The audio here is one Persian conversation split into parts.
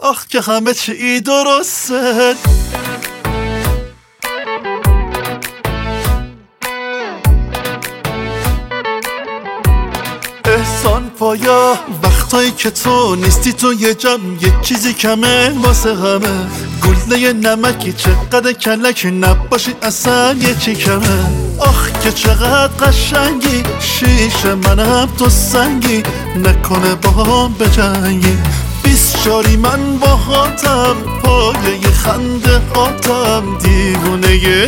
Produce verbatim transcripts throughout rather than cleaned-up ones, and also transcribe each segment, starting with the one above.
آخ که همه چی درسته. احسان پایا وقتایی که تو نیستی تو یه جمع یه چیزی کمه واسه همه. گله نمکی چقدر کلک نباشی اصلا یه چی کمه. آخ که چقدر قشنگی شیشه منم تو سنگی نکنه با هم بجنگی. بیست شاری من با هاتم پایه ی خنده هاتم دیوونه ی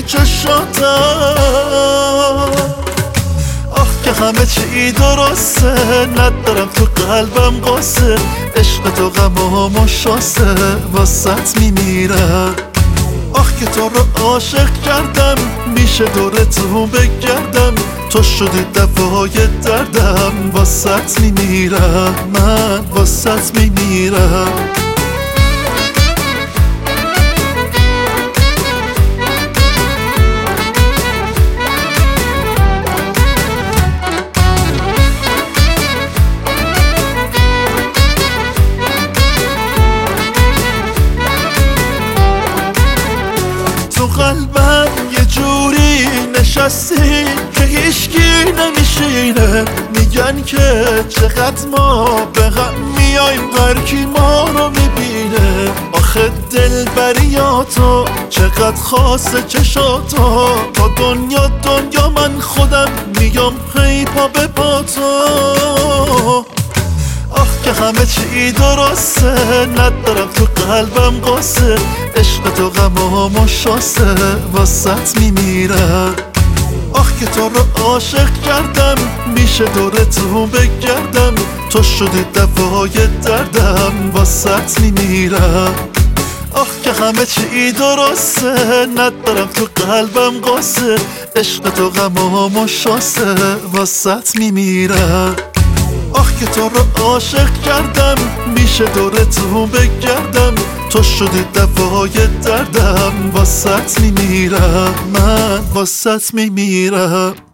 چشاتم. آخ که همه چی درسته ندارم تو قلبم قصه. عشق تو غمام و شاسته واسط میمیرم. آخ که تو رو عاشق کردم میشه دور تو بگردم. تو شدی دوای دردم واسط میمیرم. من واسط میمیرم. قلبم یه جوری نشستی که هیچکی نمیشینه. میگن که چقدر ما به هم میایم هرکی ما رو میبینه. آخه دلبریاتو چقدر خاصه چشاتو. تا دنیا دنیا من خودم میام پی پا به پا تو. آخ که همه چی درسته ندارم تو قلبم قصه. عشق تو غمام و شاسته واسط میمیرم. آخ که تو رو عاشق کردم میشه دور تو بگردم. تو شدی دوای دردم واسط میمیرم. آخ که همه چی درسته ندارم تو قلبم قصه. عشق تو غمام و شاسته واسط میمیرم. آخ که تو رو عاشق کردم میشه دور تو بگردم. تو شدی دوای دردم واسط میمیرم. من واسط میمیرم.